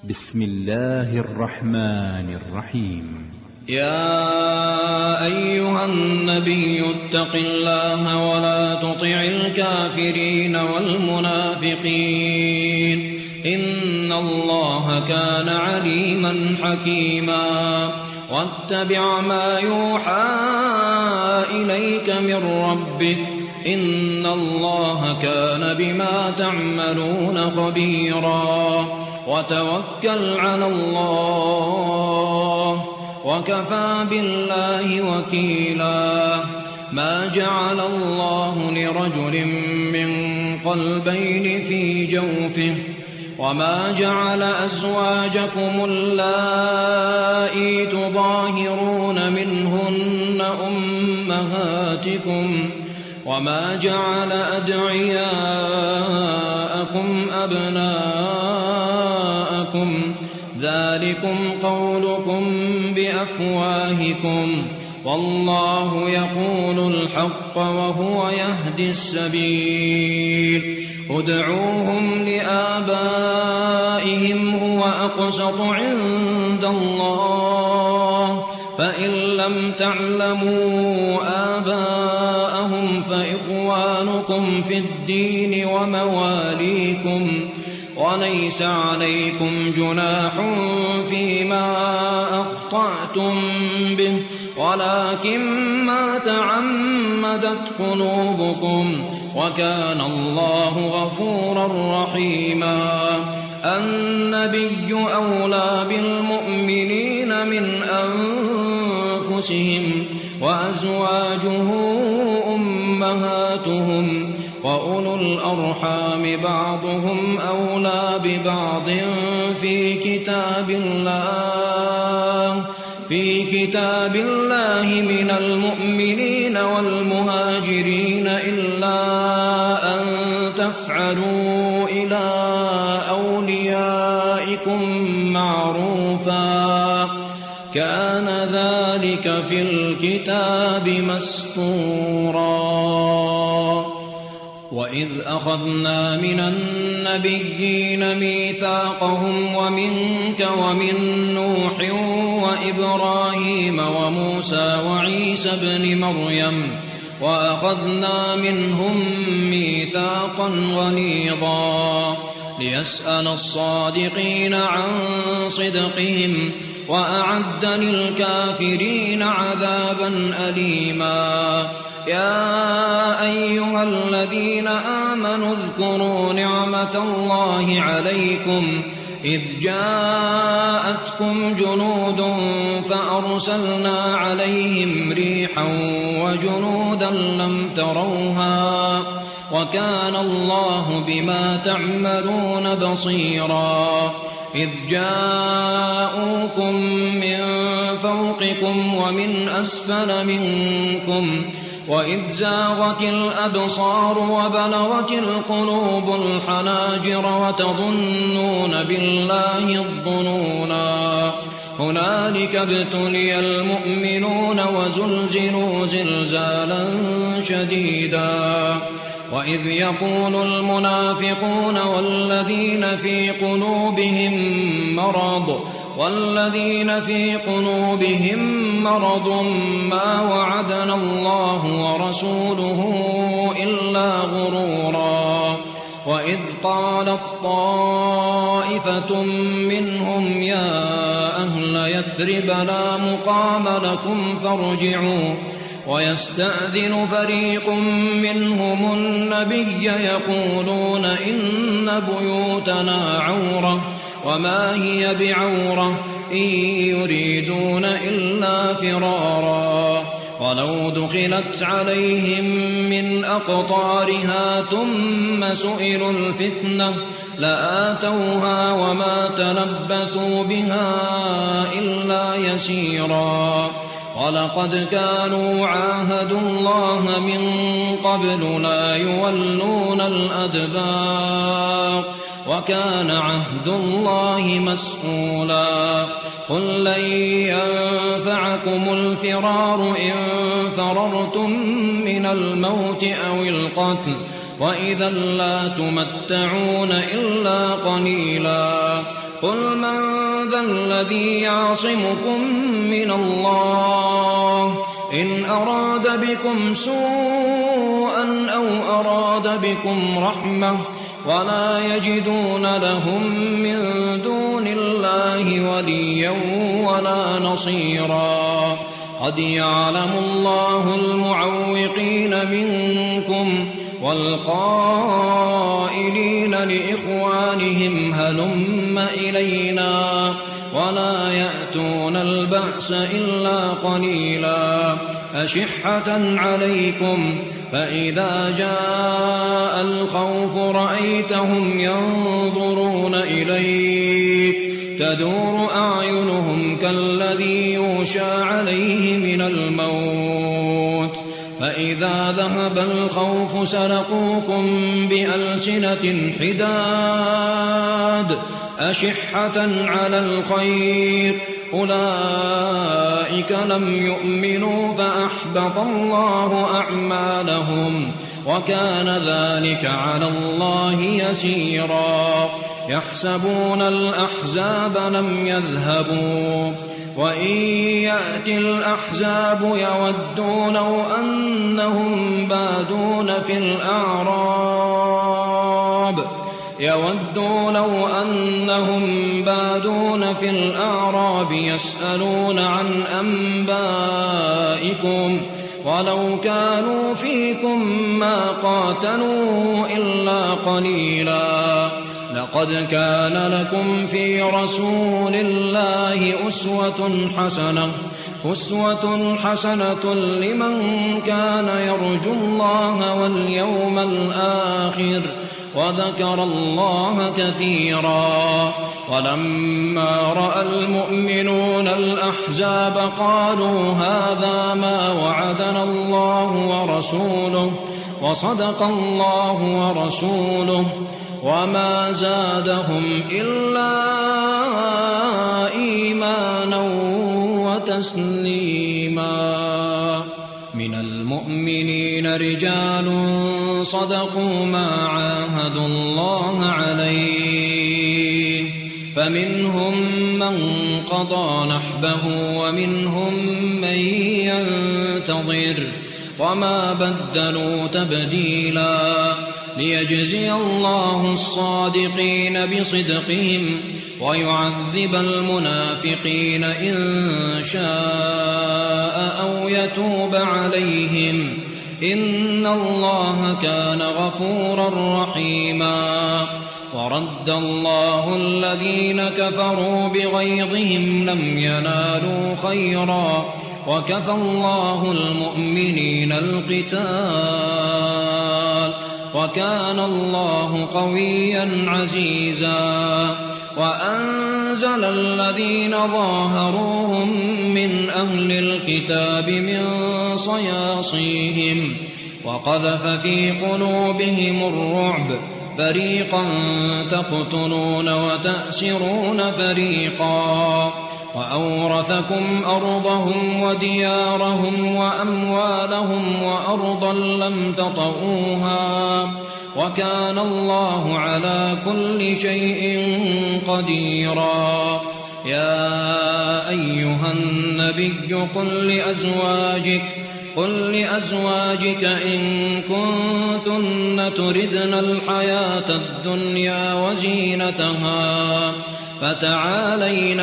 بسم الله الرحمن الرحيم. يا أيها النبي اتق الله ولا تطع الكافرين والمنافقين إن الله كان عليما حكيما. واتبع ما يوحى إليك من ربك إن الله كان بما تعملون خبيرا. وتوكل على الله وكفى بالله وكيلا. ما جعل الله لرجل من قلبين في جوفه وما جعل أزواجكم اللائي تظاهرون منهن أمهاتكم وما جعل أدعياءكم أبناءكم ذلكم قولكم بأفواهكم والله يقول الحق وهو يهدي السبيل. ادعوهم لآبائهم هو أقسط عند الله فإن لم تعلموا آباءهم فإخوانكم في الدين ومواليكم وليس عليكم جناح فيما أخطأتم به ولكن ما تعمدت قلوبكم وكان الله غفورا رحيما. النبي أولى بالمؤمنين من أنفسهم وأزواجه أمهاتهم وأولو الأرحام بعضهم أولى ببعض في كتاب الله من المؤمنين والمهاجرين إلا أن تفعلوا إلى أوليائكم معروفا كان ذلك في الكتاب مسطورا. وإذ أخذنا من النبيين ميثاقهم ومنك ومن نوح وإبراهيم وموسى وعيسى ابن مريم وأخذنا منهم ميثاقا غليظا ليسأل الصادقين عن صدقهم وأعد للكافرين عذابا أليما. يا أيها الذين آمنوا اذكروا نعمة الله عليكم إذ جاءتكم جنود فأرسلنا عليهم ريحا وجنودا لم تروها وكان الله بما تعملون بصيرا. إذ جاءوكم من فوقكم ومن أسفل منكم وإذ زاغت الأبصار وبلغت القلوب الحناجر وتظنون بالله الظنونا. هنالك ابتلي المؤمنون وزلزلوا زلزالا شديدا. وإذ يقول المنافقون والذين في قلوبهم مرض ما وعدنا الله ورسوله إلا غرورا. وإذ قالت طائفة منهم يا أهل يثرب لا مقام لكم فارجعوا ويستأذن فريق منهم النبي يقولون إن بيوتنا عورة وما هي بعورة إن يريدون إلا فرارا. ولو دخلت عليهم من أقطارها ثم سئلوا الفتنة لآتوها وما تلبثوا بها إلا يسيرا. ولقد كانوا عاهدوا الله من قبل لا يولون الأدبار وكان عهد الله مسؤولا. قل لن ينفعكم الفرار إن فررتم من الموت أو القتل وإذا لا تمتعون إلا قليلا. قل من ذا الذي يعصمكم من الله إن أراد بكم سوءا أو أراد بكم رحمة ولا يجدون لهم من دون الله وليا ولا نصيرا قد يعلم الله المعوقين منكم والقائلين لإخوانهم هلم إلينا ولا يأتون البأس إلا قليلا أشحة عليكم فإذا جاء الخوف رأيتهم ينظرون إليك تدور أعينهم كالذي يغشى عليه من الموت فإذا ذهب الخوف سلقوكم بألسنة حداد أشحة على الخير أولئك لم يؤمنوا فأحبط الله أعمالهم وكان ذلك على الله يسيرا يحسبون الأحزاب لم يذهبوا وإن يأتي الأحزاب يودوا لو أنهم بادون في الأعراب يسألون عن أنبائكم ولو كانوا فيكم ما قاتلوا إلا قليلا لقد كان لكم في رسول الله أسوة حسنة لمن كان يرجو الله واليوم الآخر وذكر الله كثيرا ولما رأى المؤمنون الأحزاب قالوا هذا ما وعدنا الله ورسوله وصدق الله ورسوله وما زادهم إلا إيمانا وتسليما من المؤمنين رجال صدقوا ما عاهدوا الله عليه فمنهم من قضى نحبه ومنهم من ينتظر وما بدلوا تبديلا ليجزي الله الصادقين بصدقهم ويعذب المنافقين إن شاء أو يتوب عليهم إن الله كان غفورا رحيما ورد الله الذين كفروا بغيظهم لم ينالوا خيرا وكفى الله المؤمنين القتال وكان الله قويا عزيزا وأنزل الذين ظاهروهم من أهل الكتاب من صياصيهم وقذف في قلوبهم الرعب فريقا تقتلون وتأسرون فريقا وأورثكم أرضهم وديارهم وأموالهم وأرضا لم تطئوها وكان الله على كل شيء قديرا يا أيها النبي قل لأزواجك إن كنتن تردن الحياة الدنيا وزينتها فتعالين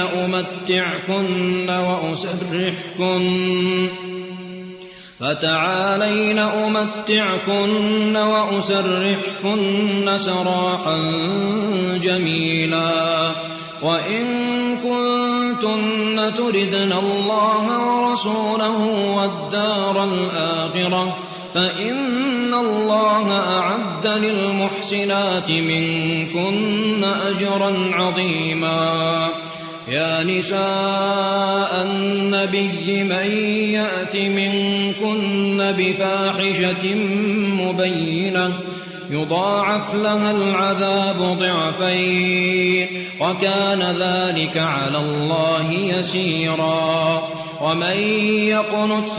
أمتعكن وأسرحكن سراحا جميلا وإن كنتن تردن الله ورسوله والدار الآخرة فإن الله أعد للمحسنات منكن أجرا عظيما يا نساء النبي من يأت منكن بفاحشة مبينة يضاعف لها العذاب ضعفين وكان ذلك على الله يسيرا ومن يقنت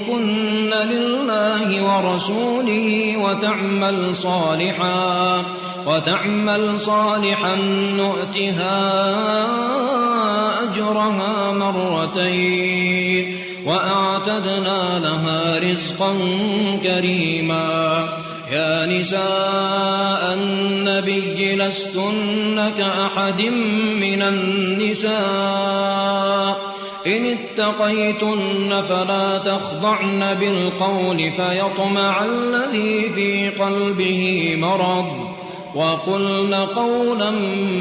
منكن لله ورسوله وتعمل صالحا وتعمل صالحا نؤتها أجرها مرتين وأعتدنا لها رزقا كريما. يا نساء النبي لستن كأحد من النساء إن اتقيتن فلا تخضعن بالقول فيطمع الذي في قلبه مرض وقلن قولا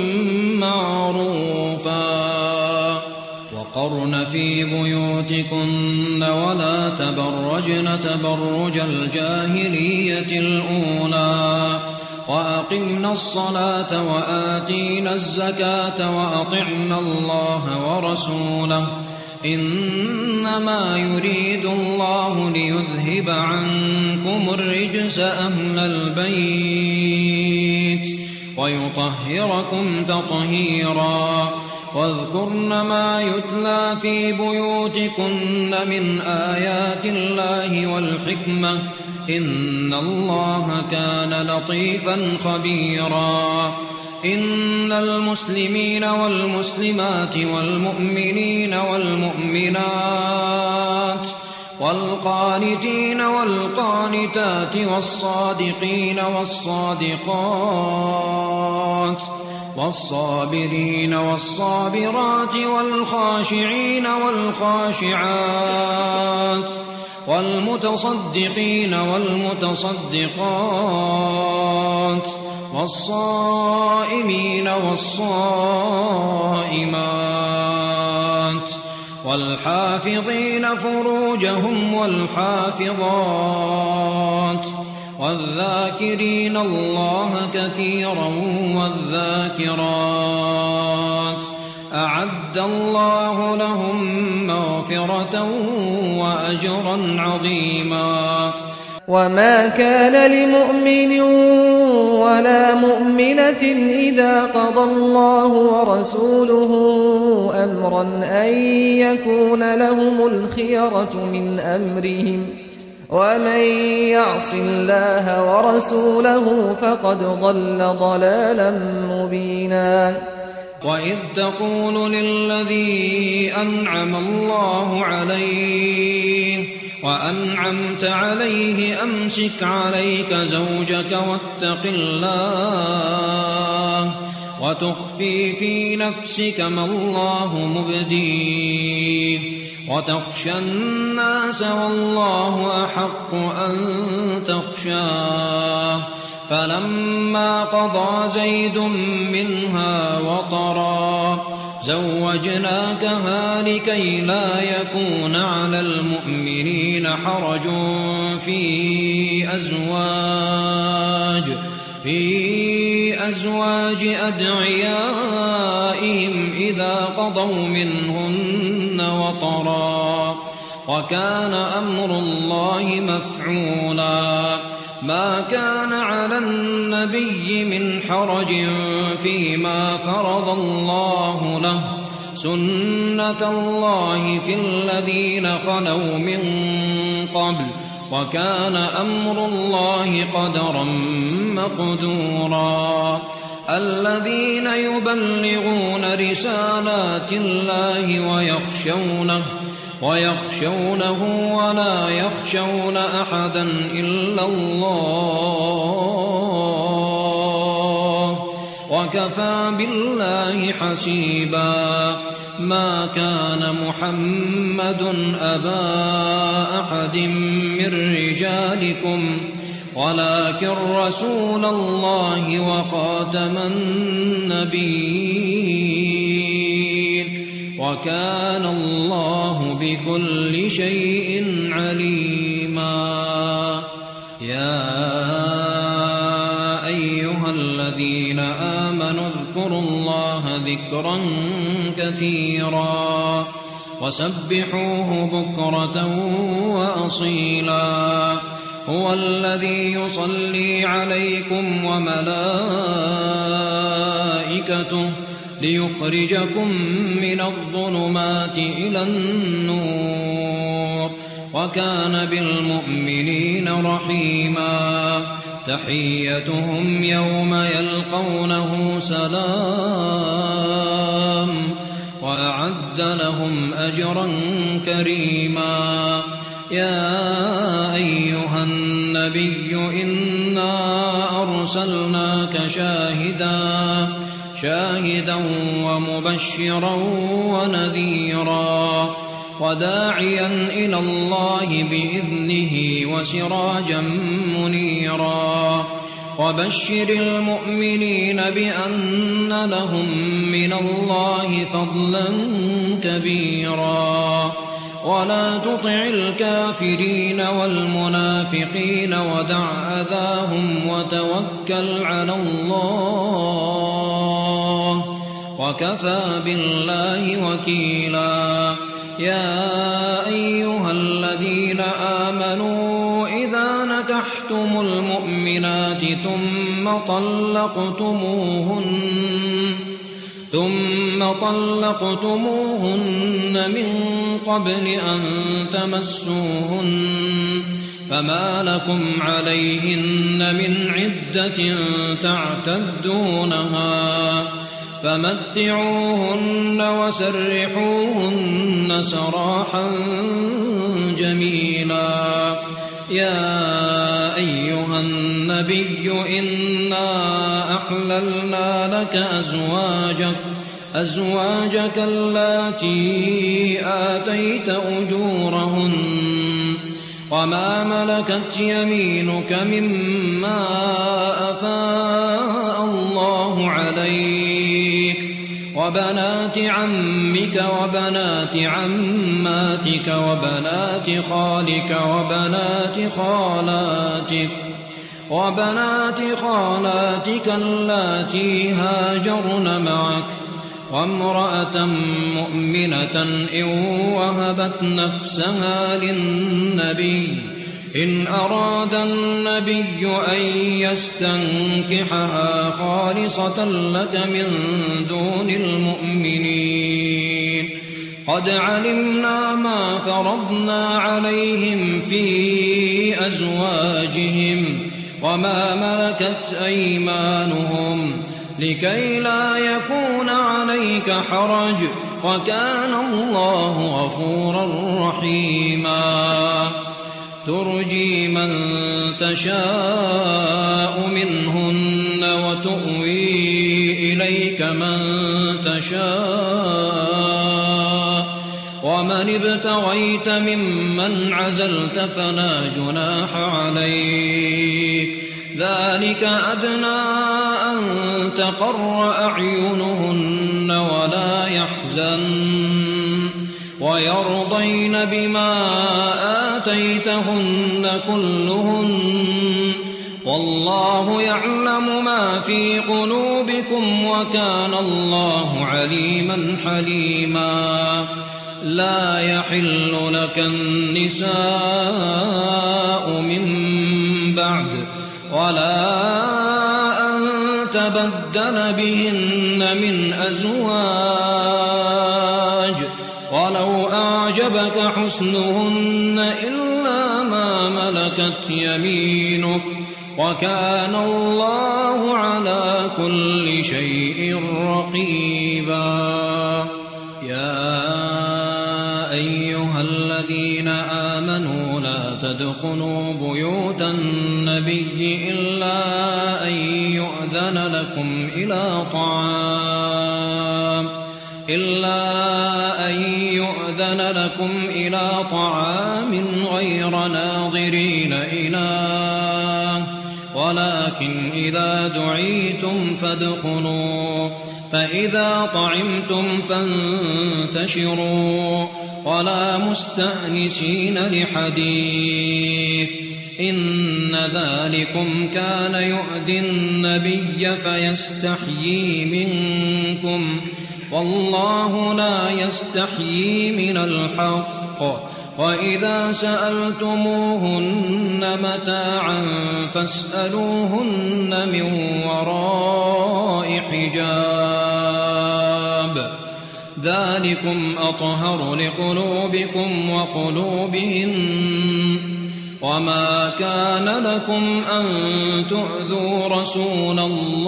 معروفا. وقرن في بيوتكن ولا تبرجن تبرج الجاهلية الأولى وأقمنا الصلاة وآتينا الزكاة وأطعنا الله ورسوله إنما يريد الله ليذهب عنكم الرجس أهل البيت ويطهركم تطهيرا. واذكرن ما يتلى في بيوتكن من آيات الله والحكمة إن الله كان لطيفا خبيرا. إن المسلمين والمسلمات والمؤمنين والمؤمنات والقانتين والقانتات والصادقين والصادقات والصابرين والصابرات والخاشعين والخاشعات والمتصدقين والمتصدقات والصائمين والصائمات والحافظين فروجهم والحافظات والذاكرين الله كثيرا والذاكرات أعد الله لهم مغفرة وأجرا عظيما. وما كان لمؤمن ولا مؤمنة إذا قضى الله ورسوله أمرا أن يكون لهم الخيرة من أمرهم ومن يعص الله ورسوله فقد ضل ضلالا مبينا. وإذ تقول للذي أنعم الله عليه وأنعمت عليه أمسك عليك زوجك واتق الله وتخفي في نفسك ما الله مبديه وتخشى الناس والله أحق أن تخشاه. فلما قضى زيد منها وطرا زوجناكها لكي لا يكون على المؤمنين حرج في أزواج أدعيائهم إذا قضوا منهن وطرا وكان أمر الله مفعولا. ما كان على النبي من حرج فيما فرض الله له سنة الله في الذين خلوا من قبل وكان أمر الله قدرا مقدورا. الذين يبلغون رسالات الله ويخشونه ولا يخشون أحدا إلا الله وكفى بالله حسيبا. ما كان محمد أبا أحد من رجالكم ولكن رسول الله وخاتم النبيين وكان الله بكل شيء عليما. يا أيها الذين آمنوا اذكروا الله ذكرا كثيرا وسبحوه بكرة وأصيلا. هو الذي يصلي عليكم وملائكته ليخرجكم من الظلمات إلى النور وكان بالمؤمنين رحيما. تحيتهم يوم يلقونه سلام وأعد لهم أجرا كريما. يا أيها النبي إنا أرسلناك شاهدا ومبشرا ونذيرا وداعيا إلى الله بإذنه وسراجا منيرا. وبشر المؤمنين بأن لهم من الله فضلا كبيرا. ولا تطع الكافرين والمنافقين ودع أذاهم وتوكل على الله وكفى بالله وكيلا. يا أيها الذين آمنوا إذا نكحتم المؤمنات ثم طلقتموهن من قبل أن تمسوهن فما لكم عليهن من عدة تعتدونها فمتعوهن وسرحوهن سراحا جميلا. يا أيها النبي إنا أحللنا لك أزواجك اللاتي آتيت أجورهن وما ملكت يمينك مما أفاء الله عليك وبنات عمك وبنات عماتك وبنات خالك وبنات خالاتك اللاتي هاجرن معك وامرأة مؤمنة إن وهبت نفسها للنبي إن أراد النبي أن يستنكحها خالصة لك من دون المؤمنين. قد علمنا ما فرضنا عليهم في أزواجهم وما ملكت أيمانهم لكي لا يكون عليك حرج وكان الله غفورا رحيما. ترجي من تشاء منهن وتؤوي إليك من تشاء ومن ابتغيت ممن عزلت فلا جناح عليك ذلك أدنى أن تقر أعينهن ولا يحزن ويرضين بما آتيتهن كلهن والله يعلم ما في قلوبكم وكان الله عليما حليما. لا يحل لك النساء من بعد ولا أن تبدل بهن من أزواج ولو أعجبك حسنهن إلا ما ملكت يمينك وكان الله على كل شيء رقيبا. يا أيها الذين آمنوا لا تدخلوا بيوت النبي إلا أن يؤذن لكم إلى طعام غير ناظرين إناه ولكن إذا دعيتم فادخلوا فإذا طعمتم فانتشروا ولا مستأنسين لحديث إن ذلكم كان يؤذي النبي فيستحيي منكم والله لا يستحيي من الحق. وإذا سألتموهن متاعا فاسألوهن من وراء حجاب ذلكم أطهر لقلوبكم وقلوبهن وما كان لكم أن تؤذوا رسول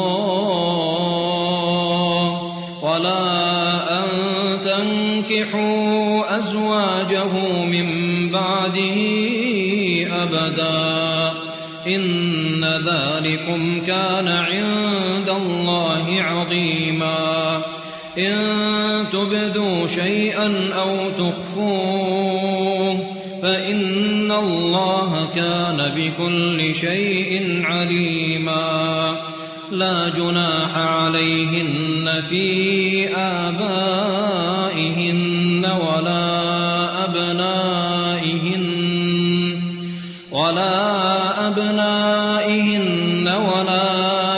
الله ولا أن تنكحوا أزواجه من بعده أبدا إن ذلكم كان عند الله عظيما إن تبدوا شيئا أو تخفوه فإن الله كان بكل شيء عليما لا جناح عليهن في آبائهن ولا أبنائهن ولا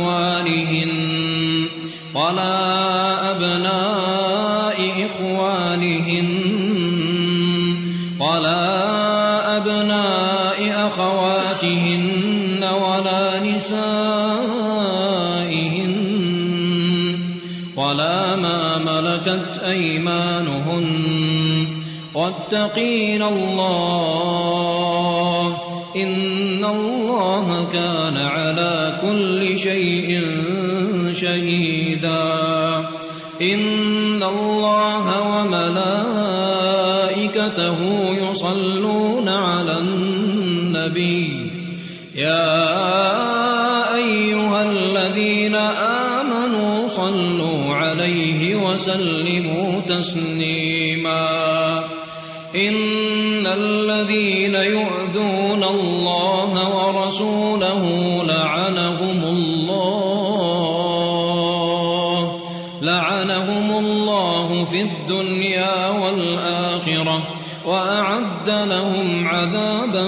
أبناء أخواتهن ولا نسائهن ولا ما ملكت أيمانهن واتقين الله إن الله كان على كل شيء شهيدا إن الله وملائكته يصلون على النبي يا أيها الذين آمنوا صلوا عليه وسلموا تسليما إن الذين يؤذون الله ورسوله لعنهم الله في الدنيا والآخرة وأعد لهم عذابا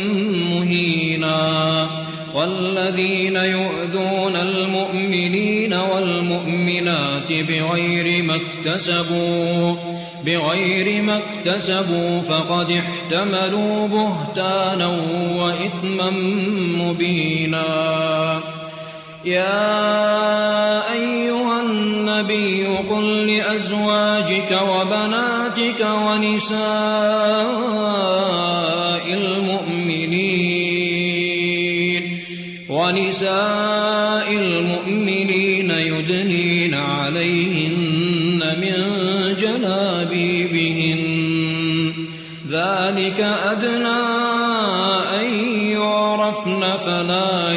مهينا والذين يؤذون المؤمنين والمؤمنات بغير ما اكتسبوا فقد احتملوا بهتانا وإثما مبينا يا أيها النبي قل لأزواجك وبناتك ونساء المؤمنين يدنين عليهن من جلابيبهن ذلك أدنى أن يعرفن فلا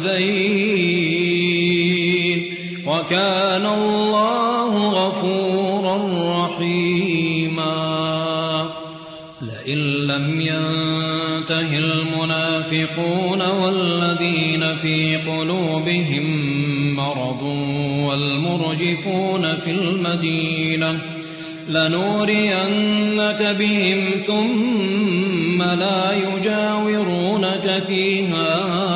يؤذين وكان الله غفورا رحيما لئن لم ينته المنافقون والذين في قلوبهم مرض والمرجفون في المدينة لنورينك بهم ثم لا يجاورونك فيها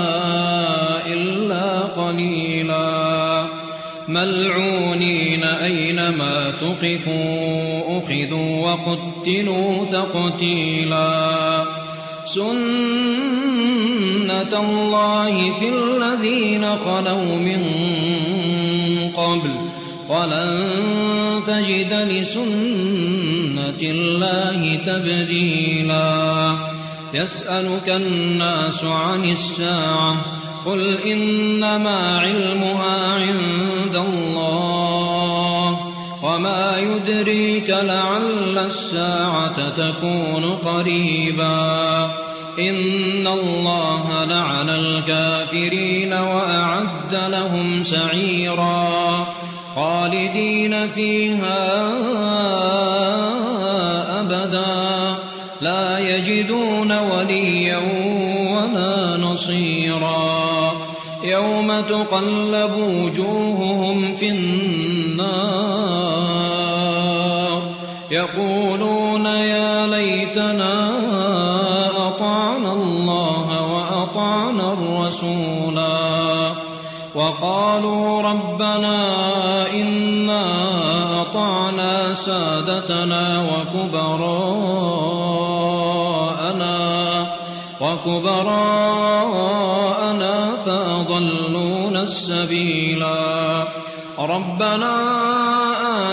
إلا قليلا ملعونين أينما ثقفوا أخذوا وقتلوا تقتيلا سنة الله في الذين خلوا من قبل ولن تجد لسنة الله تبديلا يسألك الناس عن الساعة قل إنما علمها عند الله وما يدريك لعل الساعة تكون قريبا إن الله لعن الكافرين وأعد لهم سعيرا خالدين فيها أبدا لا يجدون وليا ولا نصيرا يوم تقلب وجوههم في النار يقولون يا ليتنا أطعنا الله وأطعنا الرسولا وقالوا ربنا إنا أطعنا سادتنا وكبراءنا فأضلونا السبيلا ربنا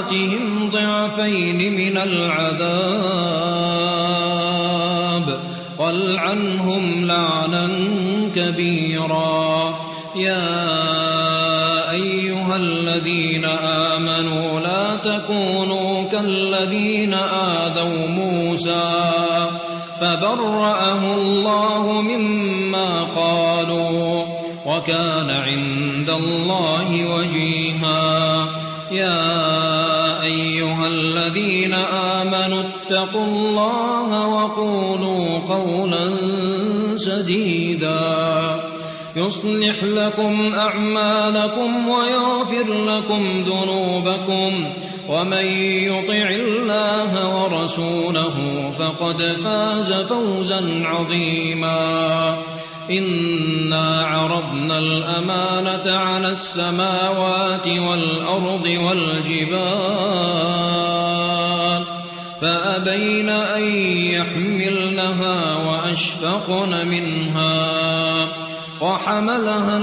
آتهم ضعفين من العذاب والعنهم لعنا كبيرا. يا أيها الذين آمنوا لا تكونوا كالذين آذوا موسى فبرأه الله مما قالوا وكان عند الله وجيها. يا أيها الذين آمنوا اتقوا الله وقولوا قولا سديدا يصلح لكم أعمالكم ويغفر لكم ذنوبكم ومن يطع الله ورسوله فقد فاز فوزا عظيما. إنا عرضنا الأمانة على السماوات والأرض والجبال فأبين أن يحملنها وأشفقن منها وحملها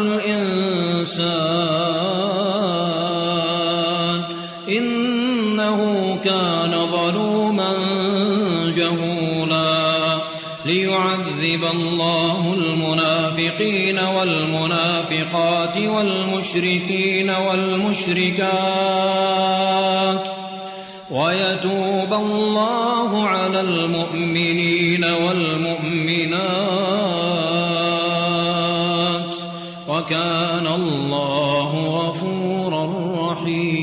الإنسان إنه كان ظلوما جهولا. ليعذب الله المنافقين والمنافقات والمشركين والمشركات ويتوب الله على المؤمنين والمؤمنات وكان الله غفورا رحيما.